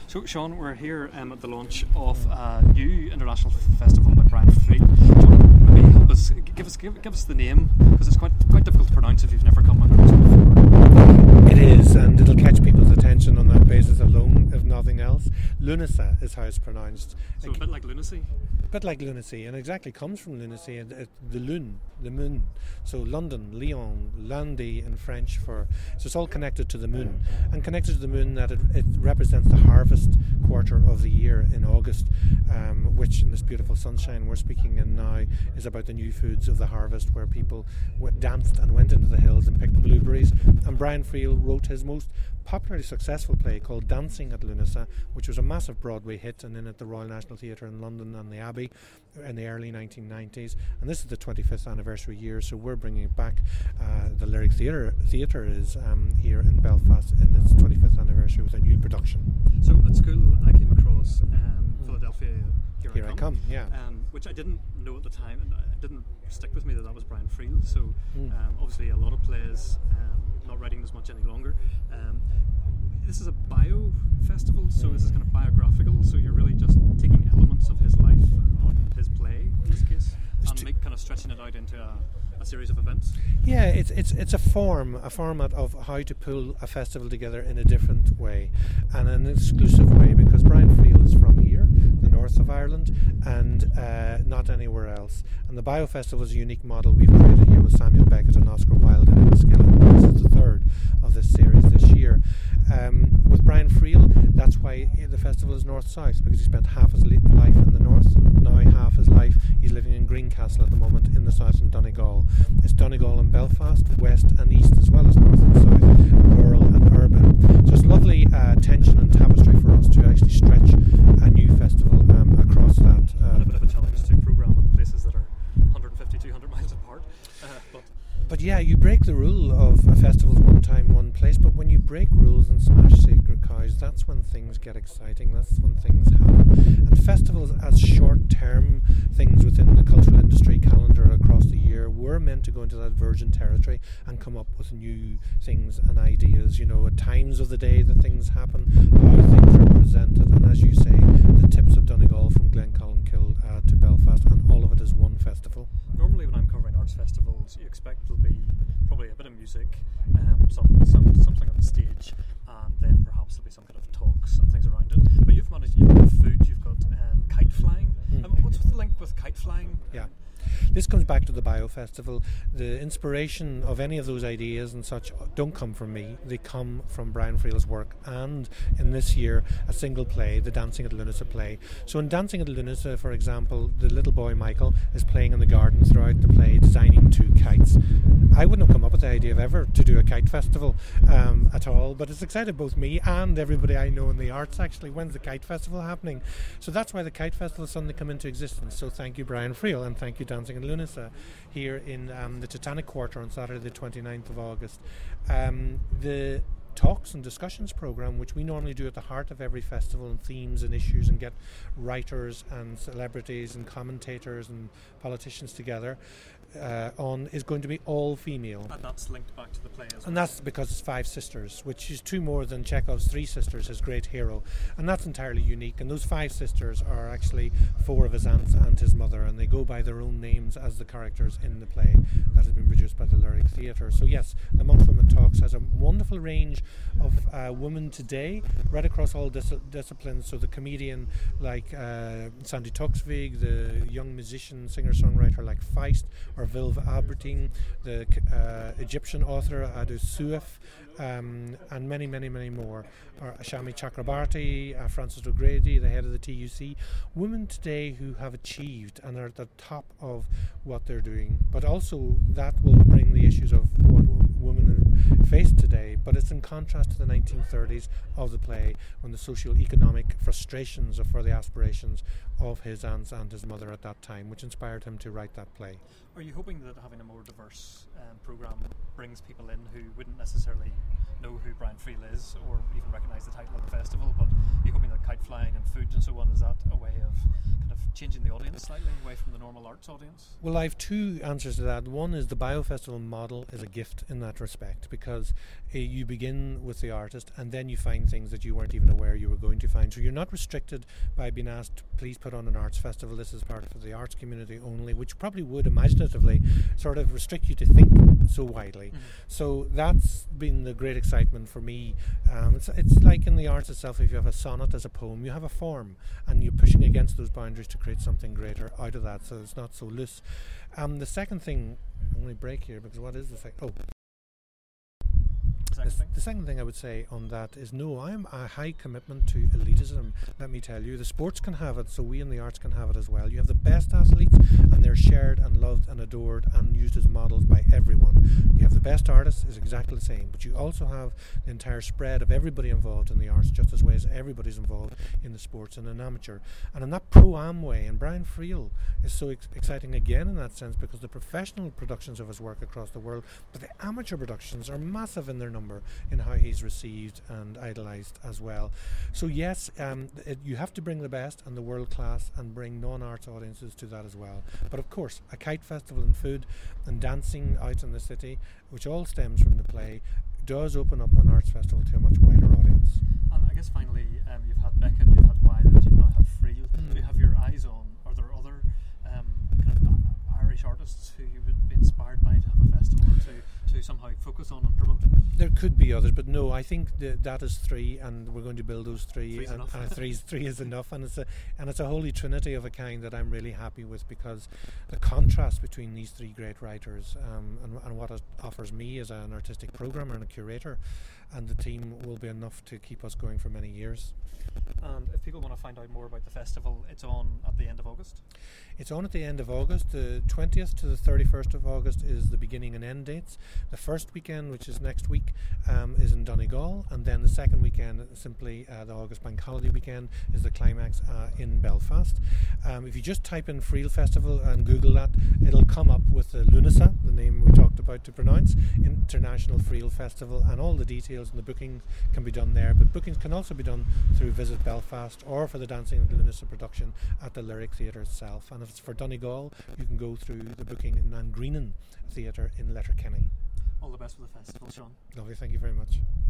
So, Sean, we're here at the launch of a new international festival by Brian Friel. Maybe help us, give us the name, because it's quite difficult to pronounce if you've never come across it before. It is, and it'll catch people's attention on that basis alone, if nothing else. Lunasa is how it's pronounced. So a bit like lunacy? A bit like lunacy, and exactly comes from lunacy, and the lune, the moon. So London, Lyon, lundi in French so it's all connected to the moon, and connected to the moon that it represents the harvest quarter of the year in August, which in this beautiful sunshine we're speaking in now is about the new foods of the harvest, where people danced and went into the hills and picked blueberries. And Brian Friel wrote his most popularly successful play called Dancing at Lunasa, which was a massive Broadway hit, and then at the Royal National Theatre in London and the Abbey in the early 1990s. And this is the 25th anniversary year, so we're bringing it back. The Lyric Theatre is here in Belfast in its 25th anniversary with a new production. So at school I came across Philadelphia Here I Come, yeah. Which I didn't know at the time, and it didn't stick with me that was Brian Friel. So obviously a lot of plays not writing as much any longer. This is a bio festival, so this is kind of biographical, so you're really just taking elements of his life on his play in this case, and kind of stretching it out into a series of events. Yeah, it's a format of how to pull a festival together in a different way, and an exclusive way, because Brian Friel is from here, the north of Ireland, and not anywhere else. And the Bio Festival is a unique model we've created here with Samuel Beckett and Oscar Wilde and Enniskillen. This is the third of this series this year. With Brian Friel, that's why the festival is north-south, because he spent half his life in the north, and now half his life he's living in Greencastle at the moment in the south in Donegal. It's Donegal and Belfast, west and east, as well as north and south, rural and urban. So it's lovely tension and tapestry for us to actually stretch a new festival across that. And a bit of a challenge to programme in places that are 150, 200 miles apart. But yeah, you break the rule of a festival's one time, one place, but when you break rules and smash sacred cows, that's when things get exciting, that's when things happen. And festivals as short-term things within the cultural industry calendar across the year were meant to go into that virgin territory and come up with new things and ideas, at times of the day that things happen, how things are presented, and as you say, the tips of Donegal from Glencollinkille to Belfast, and all of it is one festival. Normally when I'm covering arts festivals, you expect there'll be probably a bit of music, something on the stage, and then perhaps there'll be some kind of talks and things around it. But you've got food, you've got kite flying. What's the link with kite flying? Yeah. This comes back to the Bio Festival. The inspiration of any of those ideas and such don't come from me. They come from Brian Friel's work, and in this year, a single play, the Dancing at Lunasa play. So in Dancing at Lunasa, for example, the little boy Michael is playing in the garden throughout the play, designing 2 kites. I wouldn't have come up with the idea of ever to do a kite festival at all, but it's excited both me and everybody I know in the arts, actually. When's the kite festival happening? So that's why the kite festival suddenly come into existence. So thank you, Brian Friel, and thank you, Dancing at Lunasa, here in the Titanic Quarter on Saturday the 29th of August. The talks and discussions program, which we normally do at the heart of every festival, and themes and issues, and get writers and celebrities and commentators and politicians together on, is going to be all female. And that's linked back to the play as well. And that's because it's 5 sisters, which is 2 more than Chekhov's 3 sisters, his great hero. And that's entirely unique. And those 5 sisters are actually 4 of his aunts and his mother, and they go by their own names as the characters in the play that has been produced by the Lyric Theatre. So yes, the Amongst Women Talks has a wonderful range of women today, right across all disciplines. So the comedian like Sandy Tuxvig, the young musician, singer-songwriter like Feist, or Vilva Aberdeen, the Egyptian author Adu Suif, and many, many, many more. Or Shami Chakrabarti, Frances O'Grady, the head of the TUC. Women today who have achieved and are at the top of what they're doing. But also that will bring the issues of what women face today. But it's in contrast to the 1930s of the play, when the socio-economic frustrations for the aspirations of his aunts and his mother at that time, which inspired him to write that play. Are you hoping that having a more diverse programme brings people in who wouldn't necessarily know who Brian Friel is, or even recognise the title of the festival, but are you hoping that kite flying and food and so on, is that a way of kind of changing the audience slightly away from the normal arts audience? Well, I have two answers to that. One is the BioFestival model is a gift in that respect, because you begin with the artist and then you find things that you weren't even aware you were going to find. So you're not restricted by being asked, please put on an arts festival, this is part of the arts community only, which probably would imaginatively sort of restrict you to think so widely. So that's been the great excitement for me. It's like in the arts itself, if you have a sonnet as a poem, you have a form and you're pushing against those boundaries to create something greater out of that, so it's not so loose. The second thing, I'm going to break here because what is the second? The second thing I would say on that is no, I'm a high commitment to elitism, let me tell you. The sports can have it, so we in the arts can have it as well. You have the best athletes and they're shared and loved and adored and used as models by everyone. You have the best artists, is exactly the same, but you also have the entire spread of everybody involved in the arts, just as way as everybody's involved in the sports and an amateur. And in that pro-am way, and Brian Friel is so exciting again in that sense, because the professional productions of his work across the world, but the amateur productions are massive in their number in how he's received and idolised as well. So yes, you have to bring the best and the world class and bring non-arts audiences to that as well. But of course, a kite festival and food and dancing out in the city, which all stems from the play, does open up an arts festival to a much wider audience. And I guess finally, you've had Beckett, you've had Wilde, you've now had Friel. Do you have your eyes on, are there other kind of Irish artists who you would be inspired by to have a festival or to somehow focus on and promote? There could be others, but no, I think that is three, and we're going to build those three. Three's and enough. Three is enough, and it's a holy trinity of a kind that I'm really happy with, because the contrast between these three great writers and what it offers me as an artistic programmer and a curator and the team will be enough to keep us going for many years. And if people want to find out more about the festival, it's on at the end of August? It's on at the end of August. The 20th to the 31st of August is the beginning and end dates. The first weekend, which is next week, is in Donegal, and then the second weekend, simply the August Bank Holiday weekend, is the climax in Belfast. If you just type in Friel Festival and Google that, it'll come up with the LUNASA, the name we talked about to pronounce, International Friel Festival, and all the details and the bookings can be done there. But bookings can also be done through Visit Belfast or for the Dancing at LUNASA production at the Lyric Theatre itself. And if it's for Donegal, you can go through the booking in Nangreenan Theatre in Letterkenny. All the best for the festival, Sean. Lovely, thank you very much.